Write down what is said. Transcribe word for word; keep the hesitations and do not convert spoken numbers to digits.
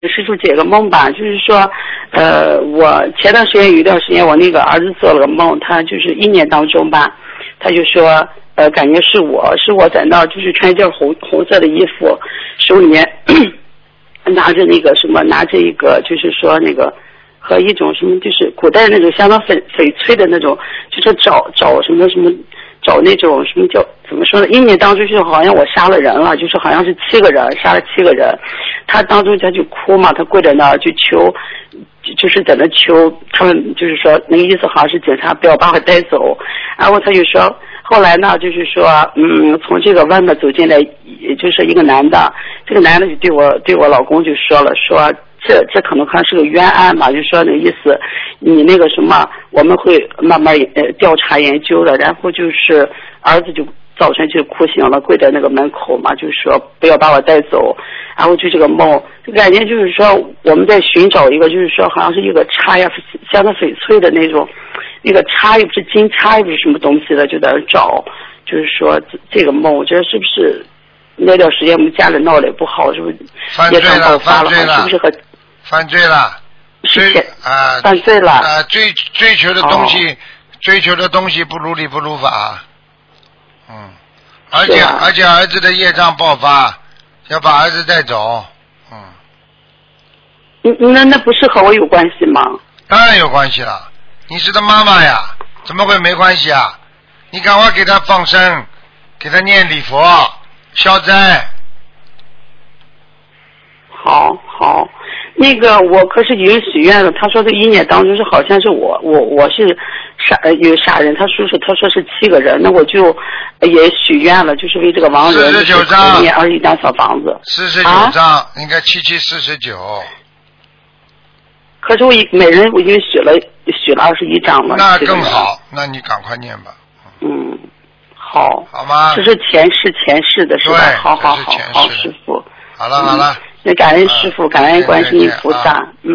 师傅解个梦吧，就是说，呃，我前段时间有一段时间，我那个儿子做了个梦，他就是一年当中吧，他就说，呃，感觉是我是我在那儿，就是穿一件红红色的衣服，手里面拿着那个什么，拿着一个就是说那个和一种什么，就是古代那种相当翡翡翠的那种，就是找找什么什么。找那种什么叫怎么说呢？一年当中就好像我杀了人了，就是好像是七个人杀了七个人，他当中他就哭嘛，他跪在那儿就求，就是在那求他们，就是说那个意思好像是警察不要把我带走，然后他就说后来呢就是说嗯从这个外面走进来，就是一个男的，这个男的就对我对我老公就说了说。这这可能可能是个冤案嘛，就说那个意思，你那个什么，我们会慢慢呃调查研究的。然后就是儿子就早晨就哭醒了，跪在那个门口嘛，就是说不要把我带走。然后就这个梦，就感觉就是说我们在寻找一个，就是说好像是一个叉呀，像那翡翠的那种，那个叉又不是金叉又不是什么东西的，就在那找。就是说这个梦，我觉得是不是那段时间我们家里闹得也不好，是不是犯罪了？犯罪了？ 是不是和犯罪了，追啊， 犯罪了啊，追追求的东西，哦、追求的东西不如理不如法，嗯，而且、啊、而且儿子的业障爆发，要把儿子带走，嗯， 那那不是和我有关系吗？ 当然有关系了，你是他妈妈呀，怎么会没关系啊？你赶快给他放生，给他念礼佛消灾。 好好。那个我可是已经许愿了，他说这一年当中是好像是我我我是杀有杀人，他叔叔他说是七个人，那我就也许愿了，就是为这个亡人四十九张念二十一张小房子， 四十九张、啊、应该七七四十九。 可是我每人我已经许了许了二十一张了， 那更好，那你赶快念吧。 嗯，好， 好吗？ 这是前世前世的是吧？好好好好，师傅。 好了好了。 那感恩师傅，感恩观世音菩萨。嗯。